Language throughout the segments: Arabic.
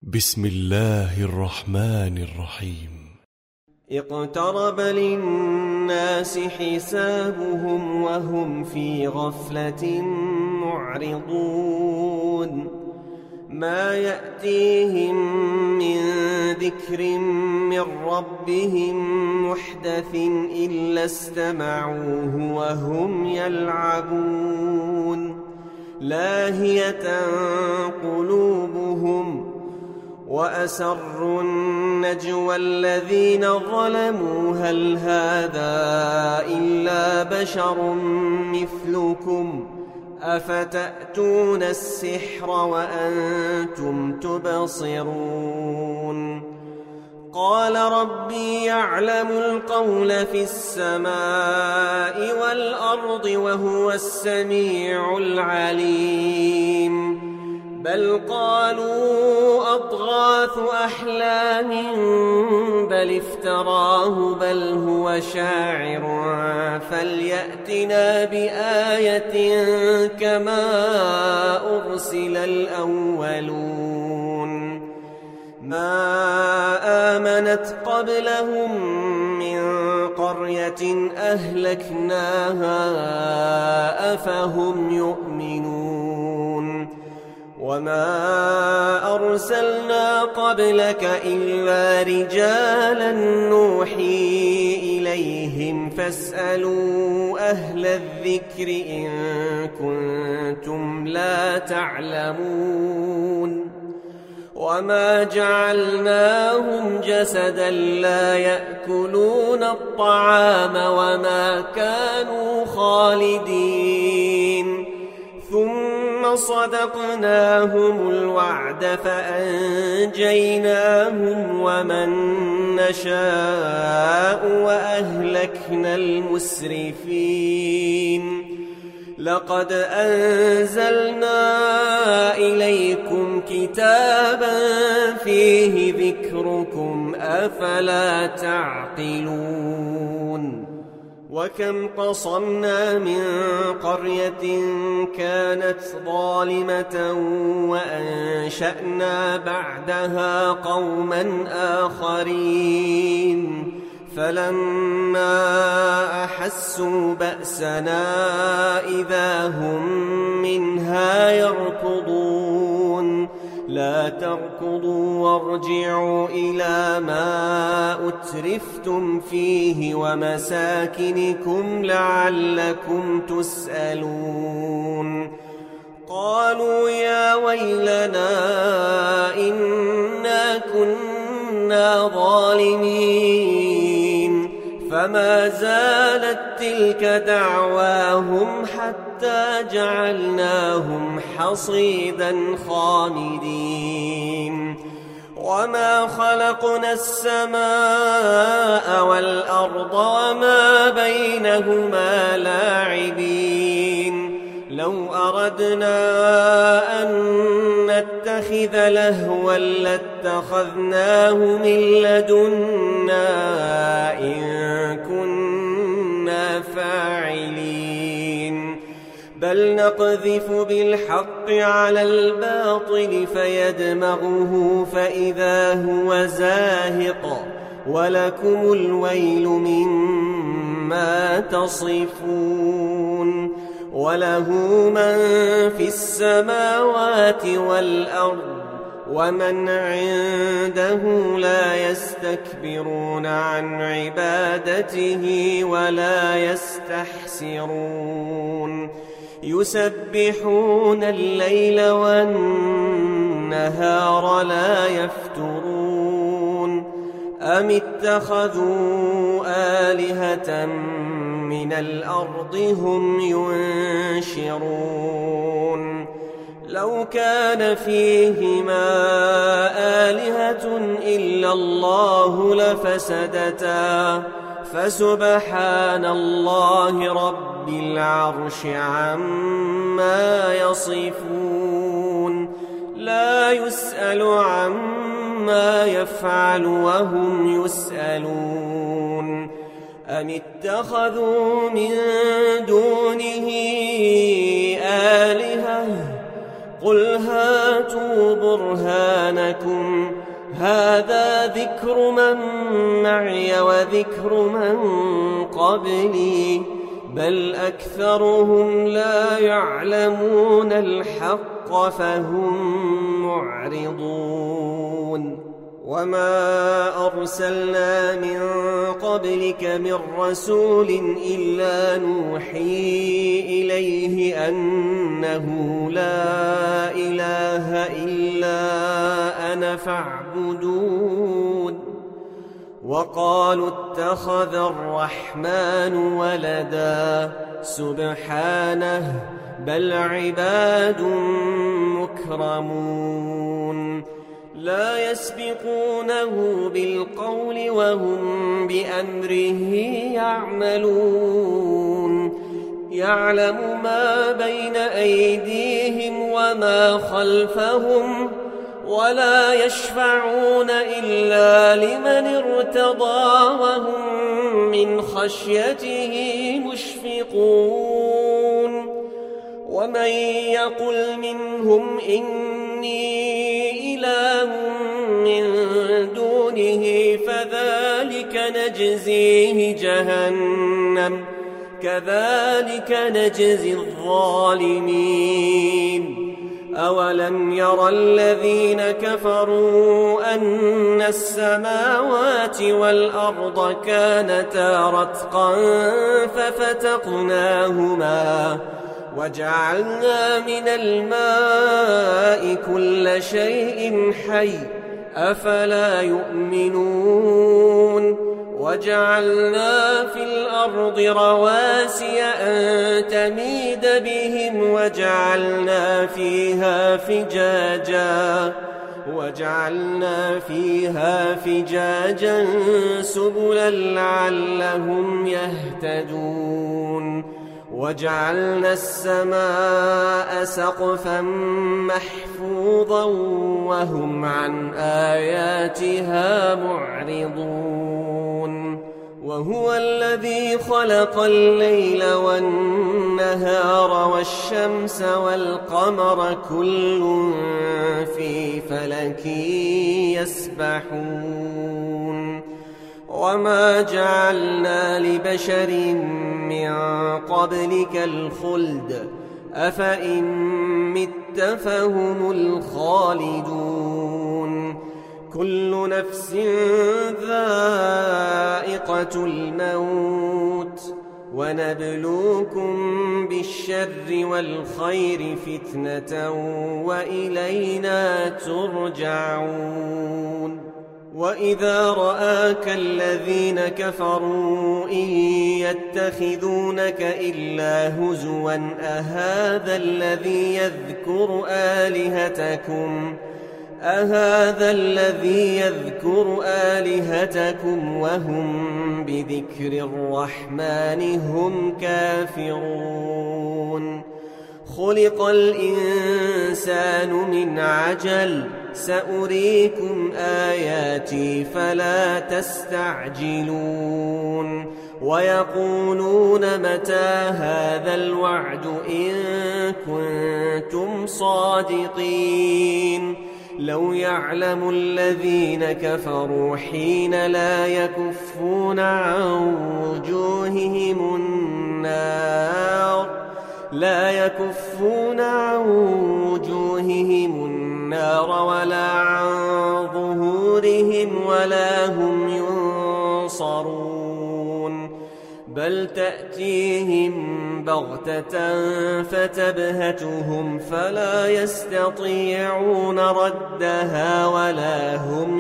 بسم الله الرحمن الرحيم. اقترب للناس حسابهم وهم في غفلة معرضون ما يأتيهم من ذكر من ربهم محدث إلا استمعوه وهم يلعبون لاهية قلوبهم وأسروا النجوى الذين ظلموا هل هذا إلا بشر مثلكم أفتأتون السحر وأنتم تبصرون قال ربي يعلم القول في السماء والأرض وهو السميع العليم بل قالوا أضغاث أحلام بل افتراه بل هو شاعر فليأتنا بآية كما أرسل الأولون ما آمنت قبلهم من قرية أهلكناها أفهم يؤمنون وما أرسلنا قبلك إلا رجالا نوحي إليهم فاسألوا أهل الذكر إن كنتم لا تعلمون وما جعلناهم جسدا لا يأكلون الطعام وما كانوا خالدين ثم صدقناهم الوعد فأنجيناهم ومن نشاء وأهلكنا المسرفين لقد أنزلنا إليكم كتابا فيه ذكركم أفلا تعقلون وكم قصمنا من قرية كانت ظالمة وأنشأنا بعدها قوما آخرين فلما أحسوا بأسنا إذا هم منها يركضون لا تركضوا وارجعوا إلى ما أترفتم فيه ومساكنكم لعلكم تسألون قالوا يا ويلنا إنا كنا ظالمين فما زالت تلك دعواهم حتى جعلناهم حصيدا خامدين وما خلقنا السماء والأرض وما بينهما لاعبين لو أردنا أن نتخذ لهوا لاتخذناه من لدنا إن كنا فاعلين بل نقذف بالحق على الباطل فيدمغه فإذا هو زاهق ولكم الويل مما تصفون وله من في السماوات والأرض ومن عنده لا يستكبرون عن عبادته ولا يستحسرون يسبحون الليل والنهار لا يفترون أم اتخذوا آلهة من الأرض هم ينشرون لو كان فيهما آلهة إلا الله لفسدتا فسبحان الله رب العرش عما يصفون لا يسأل عما يفعل وهم يسألون أم اتخذوا من دونه آلهة قل هاتوا برهانكم هذا ذكر من معي وذكر من قبلي بل أكثرهم لا يعلمون الحق فهم معرضون وما أرسلنا من قبلك من رسول إلا نوحي إليه أنه لا إله إلا أنا فاعبدون وقالوا اتخذ الرحمن ولدا سبحانه بل عباد مكرمون لا يسبقونه بالقول وهم بأمره يعملون يعلم ما بين أيديهم وما خلفهم ولا يشفعون إلا لمن ارتضى وهم من خشيته مشفقون ومن يقل منهم إني إله من دونه فذلك نجزيه جهنم كذلك نجزي الظالمين أولم ير الذين كفروا أن السماوات والأرض كانتا رتقا ففتقناهما وجعلنا من الماء كل شيء حي أفلا يؤمنون وجعلنا في الأرض رواسي أن تميد بهم وجعلنا فيها فجاجا سبلا لعلهم يهتدون وجعلنا السماء سقفا محفوظا وهم عن آياتها معرضون وهو الذي خلق الليل والنهار والشمس والقمر كل في فلك يسبحون وما جعلنا لبشر من قبلك الخلد أفإن مت فهم الخالدون كل نفس ذائقة الموت ونبلوكم بالشر والخير فتنة وإلينا ترجعون وإذا رآك الذين كفروا إن يتخذونك إلا هزوا أهذا الذي يذكر آلهتكم وهم بذكر الرحمن هم كافرون خلق الإنسان من عجل سأريكم آياتي فلا تستعجلون ويقولون متى هذا الوعد إن كنتم صادقين لو يعلم الذين كفروا حين لا يكفون عن وجوههم النار ولا عن ظهورهم ولا هم ينصرون بل تأتيهم بغتة فتبهتهم فلا يستطيعون ردها ولا هم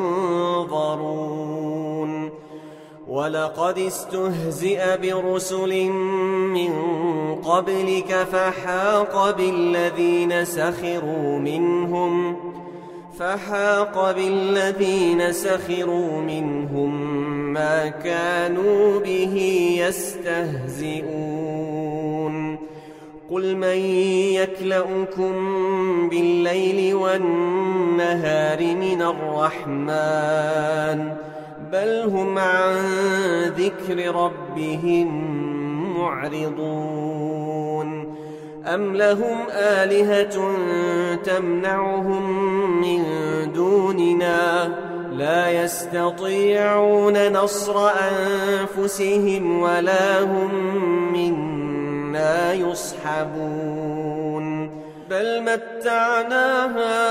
ينظرون ولقد استهزئ برسل من قبلك فحاق بالذين سخروا منهم ما كانوا به يستهزئون قل من يكلؤكم بالليل والنهار من الرحمن بل هم عن ذكر ربهم معرضون أم لهم آلهة تمنعهم من دوننا لا يستطيعون نصر أنفسهم ولا هم منا يصحبون بل متعنا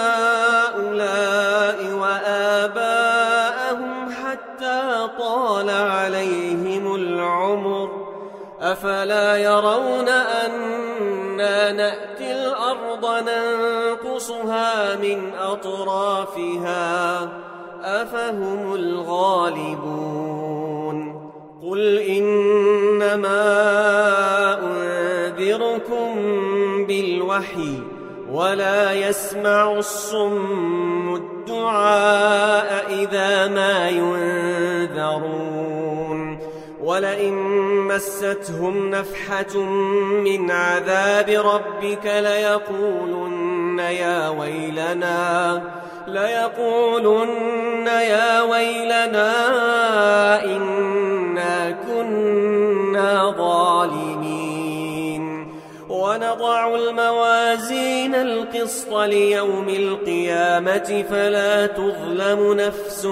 هؤلاء وآباءهم حتى طال عليهم العمر أفلا يرون أنا نأتي الأرض ننقصها من أطرافها أفهم الغالبون قل إنما أنذركم بالوحي ولا يسمع الصم الدعاء إذا ما ينذرون ولئن مستهم نفحة من عذاب ربك ليقولن يا ويلنا إنا كنا ظالمين ونضع الموازين القسط ليوم القيامة فلا تظلم نفس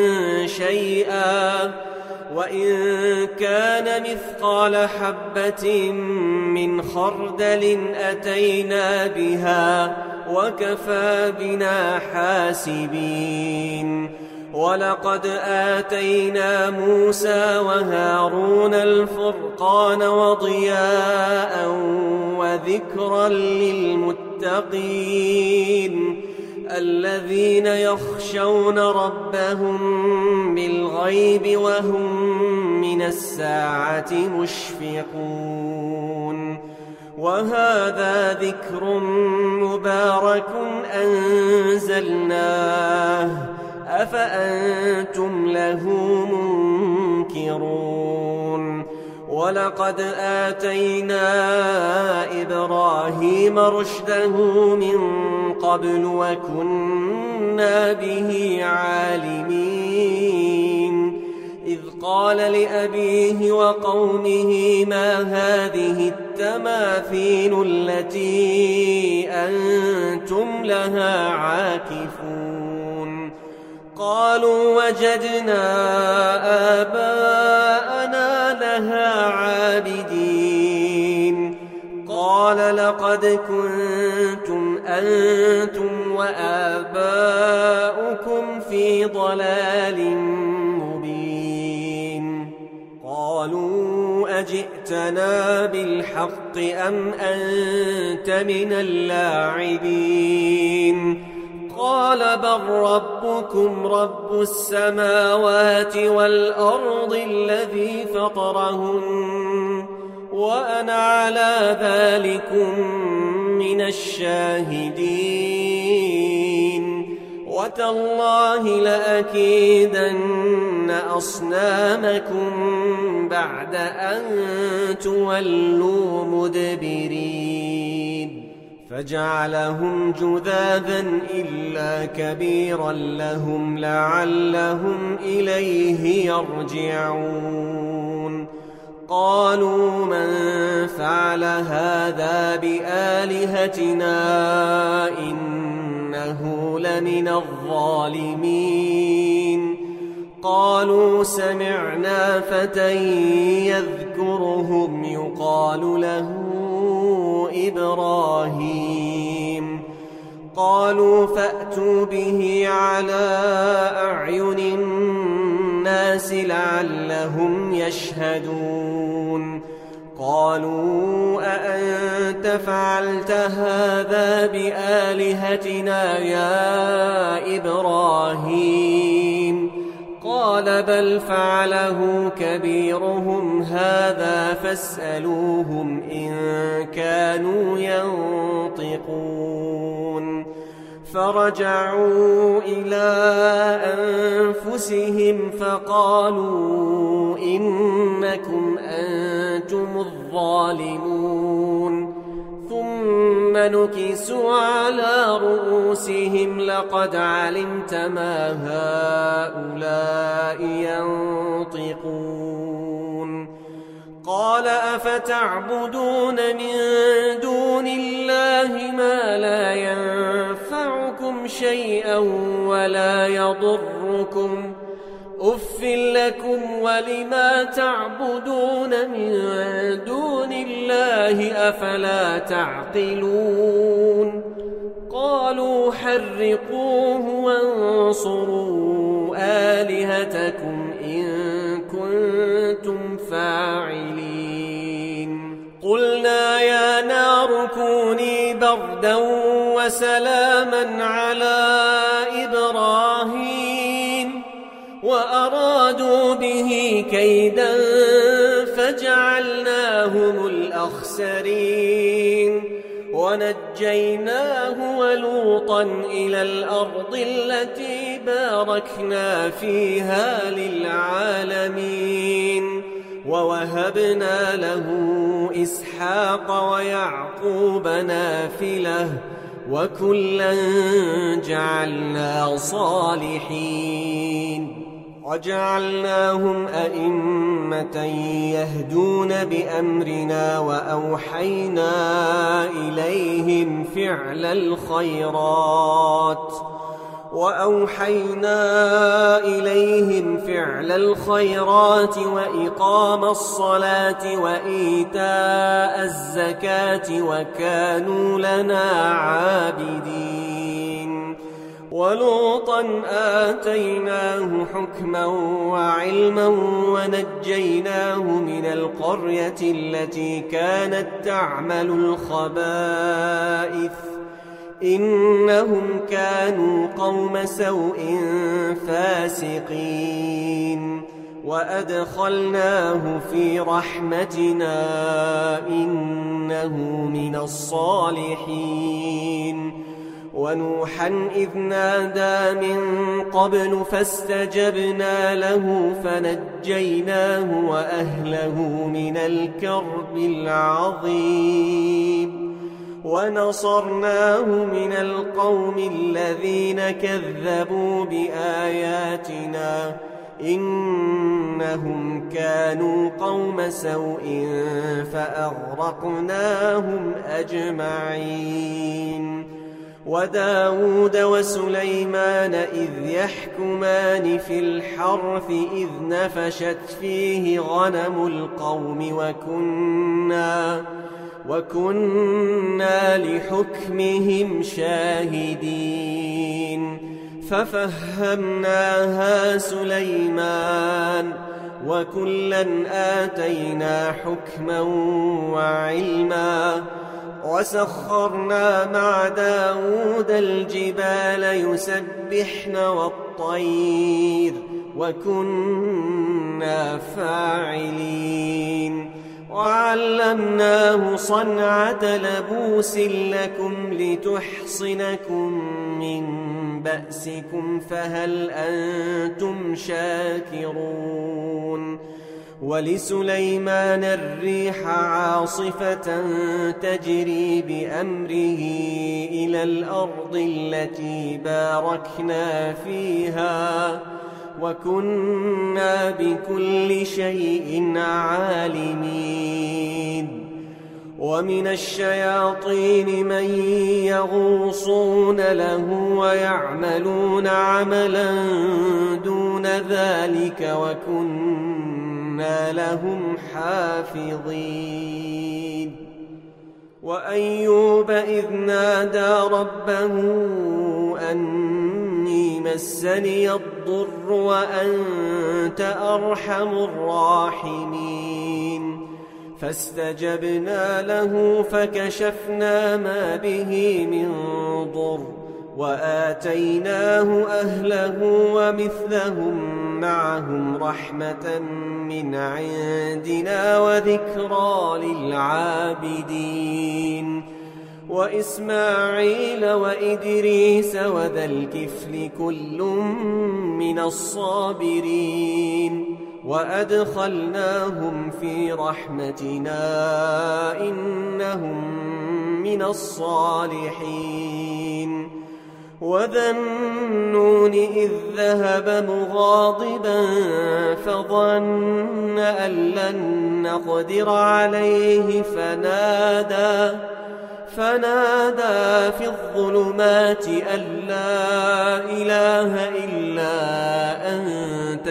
شيئا وإن كان مثقال حبة من خردل أتينا بها وكفى بنا حاسبين ولقد آتينا موسى وهارون الفرقان وضياء وذكرا للمتقين الذين يخشون ربهم بالغيب وهم من الساعة مشفقون وهذا ذكر مبارك أنزلناه أفأنتم له منكرون ولقد آتينا إبراهيم رشده من قبل وكنا به عالمين إذ قال لأبيه وقومه ما هذه التماثيل التي أنتم لها عاكفون قالوا وجدنا آباءنا لها عابدين قال لقد كنتم أنتم وآباؤكم في ضلال مبين قالوا أجئتنا بالحق أم أنت من اللاعبين قال بل ربكم رب السماوات والأرض الذي فطرهن وأنا على ذلكم من الشاهدين وتالله لأكيدن أصنامكم بعد أن تولوا مدبرين فجعلهم جذاذا إلا كبيرا لهم لعلهم إليه يرجعون قالوا من فعل هذا بآلهتنا إنه لمن الظالمين قالوا سمعنا فتى يذكرهم يقال له إبراهيم قالوا فأتوا به على أعين الناس لعلهم يشهدون قالوا أأنت فعلت هذا بآلهتنا يا إبراهيم قال بل فعله كبيرهم هذا فاسألوهم إن كانوا ينطقون فرجعوا إلى أنفسهم فقالوا إنكم أنتم الظالمون ثم نكسوا على رؤوسهم لقد علمت ما هؤلاء ينطقون قال قال أفتعبدون من دون الله ما لا ينفعكم شيئا ولا يضركم أف لكم ولما تعبدون من دون الله أفلا تعقلون قالوا حرقوه وانصروا آلهتكم إن كنتم فاعلين قلنا يا نار كوني بردا وسلاما على إبراهيم وأرادوا به كيدا فجعلناهم الأخسرين ونجيناه ولوطا إلى الأرض التي باركنا فيها للعالمين ووهبنا له إسحاق ويعقوب نافلة وكلا جعلنا صالحين وجعلناهم أئمة يهدون بأمرنا وأوحينا إليهم فعل الخيرات وإقام الصلاة وإيتاء الزكاة وكانوا لنا عابدين ولوطا آتيناه حكما وعلما ونجيناه من القرية التي كانت تعمل الخبائث إنهم كانوا قوم سوء فاسقين وأدخلناه في رحمتنا إنه من الصالحين ونوحا إذ نادى من قبل فاستجبنا له فنجيناه وأهله من الكرب العظيم ونصرناه من القوم الذين كذبوا بآياتنا إنهم كانوا قوم سوء فأغرقناهم أجمعين وداود وسليمان إذ يحكمان في الحرث إذ نفشت فيه غنم القوم وكنا لحكمهم شاهدين ففهمناها سليمان وكلا آتينا حكما وعلما وسخرنا مع داود الجبال يسبحن والطير وكنا فاعلين وعلمناه صنعة لبوس لكم لتحصنكم من بأسكم فهل أنتم شاكرون ولسليمان الريح عاصفة تجري بأمره إلى الأرض التي باركنا فيها وكنا بكل شيء عالمين ومن الشياطين من يغوصون له ويعملون عملا دون ذلك وكنا لهم حافظين وأيوب إذ نادى ربه أني مسني الضر وأنت أرحم الراحمين فاستجبنا له فكشفنا ما به من ضر وآتيناه أهله ومثلهم معهم رحمة من عندنا وذكرى للعابدين وإسماعيل وإدريس وذا الكفل كل من الصابرين وأدخلناهم في رحمتنا إنهم من الصالحين وذا النون إذ ذهب مغاضبا فظن أن لن نقدر عليه فنادى في الظلمات أن لا إله إلا أنت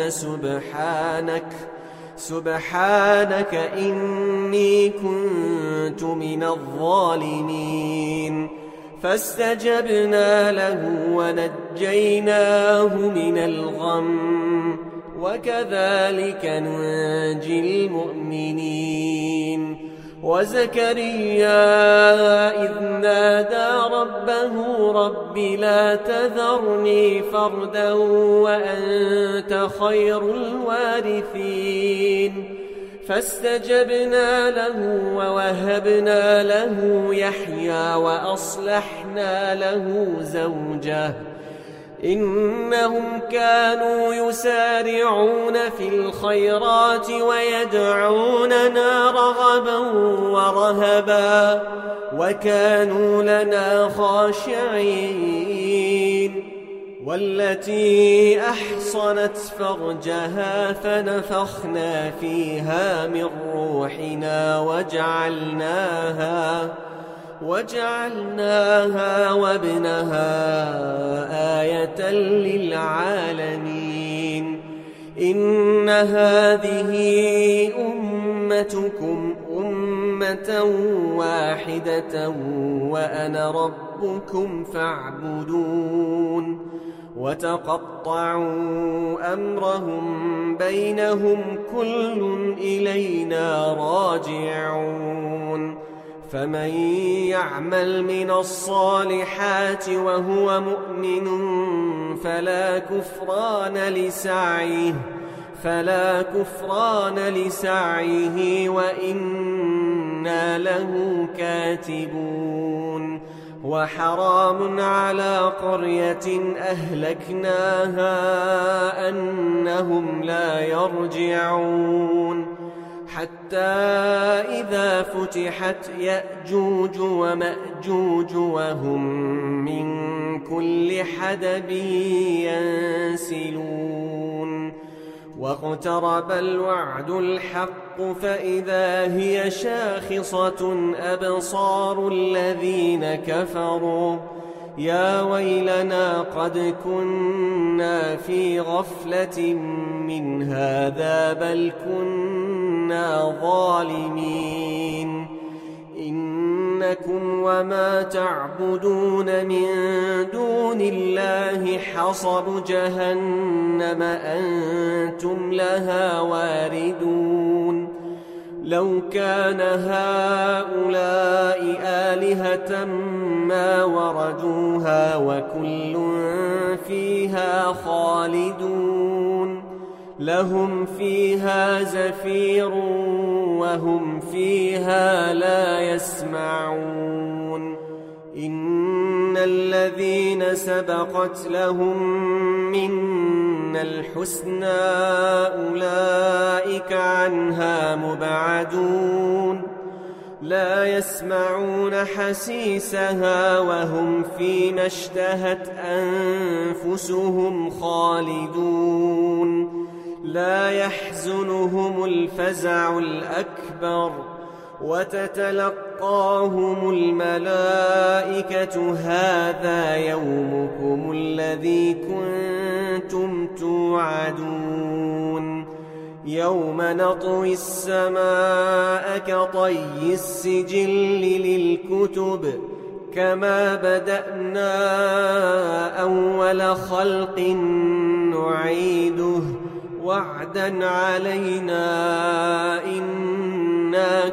سبحانك إني كنت من الظالمين فاستجبنا له ونجيناه من الغم وكذلك ننجي المؤمنين وزكريا إذ نادى ربه رب لا تذرني فردا وأنت خير الوارثين فاستجبنا له ووهبنا له يحيى وأصلحنا له زوجه إنهم كانوا يسارعون في الخيرات ويدعوننا رغبا ورهبا وكانوا لنا خاشعين والتي أحصنت فرجها فنفخنا فيها من روحنا وجعلناها وابنها آية للعالمين إن هذه أمتكم أمة واحدة وأنا ربكم فاعبدون وتقطعوا أمرهم بينهم كل إلينا راجعون فمن يعمل من الصالحات وهو مؤمن فلا كفران لسعيه وإنا له كاتبون وحرام على قرية أهلكناها أنهم لا يرجعون حتى إذا فتحت يأجوج ومأجوج وهم من كل حدب ينسلون واقترب الوعد الحق فإذا هي شاخصة أبصار الذين كفروا يا ويلنا قد كنا في غفلة من هذا بل كنا ظالمين إنكم وما تعبدون من دون الله حصب جهنم أنتم لها واردون لو كان هؤلاء آلهة ما وردوها وكل فيها خالدون لهم فيها زفير وهم فيها لا يسمعون إن الذين سبقت لهم منا الحسنى أولئك عنها مبعدون لا يسمعون حسيسها وهم فيما اشتهت أنفسهم خالدون لا يحزنهم الفزع الأكبر وتتلقاهم الملائكة هذا يومكم الذي كنتم توعدون يوم نطوي السماء كطي السجل للكتب كما بدأنا أول خلق نعيده وعدا علينا إنا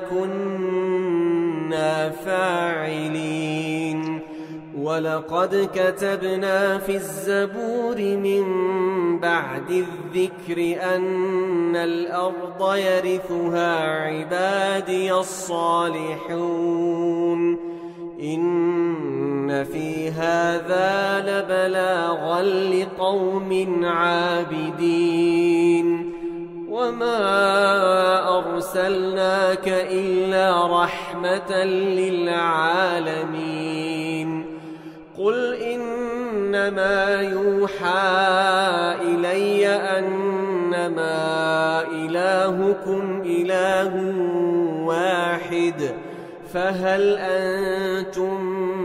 كنا فاعلين ولقد كتبنا في الزبور من بعد الذكر أن الأرض يرثها عبادي الصالحون إن في هذا لبلاغا لقوم عابدين وما أرسلناك إلا رحمة للعالمين قل إن إنما يوحى إلي أنما إلهكم إله واحد فهل أنتم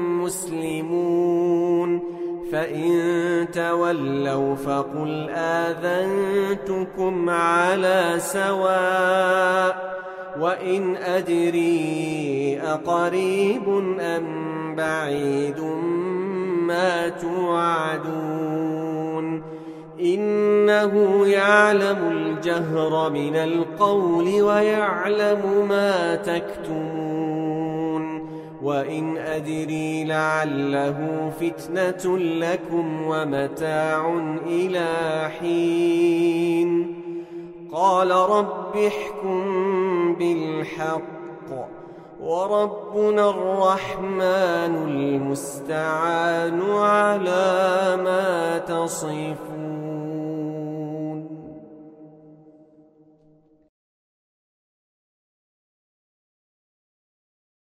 مسلمون فإن تولوا فقل آذنتكم على سواء وإن أدري أقريب أم بعيد ما توعدون إنه يعلم الجهر من القول ويعلم ما تكتمون وإن أدري لعله فتنة لكم ومتاع إلى حين قال رب احكم بالحق وربنا الرحمن المستعان على ما تصفون.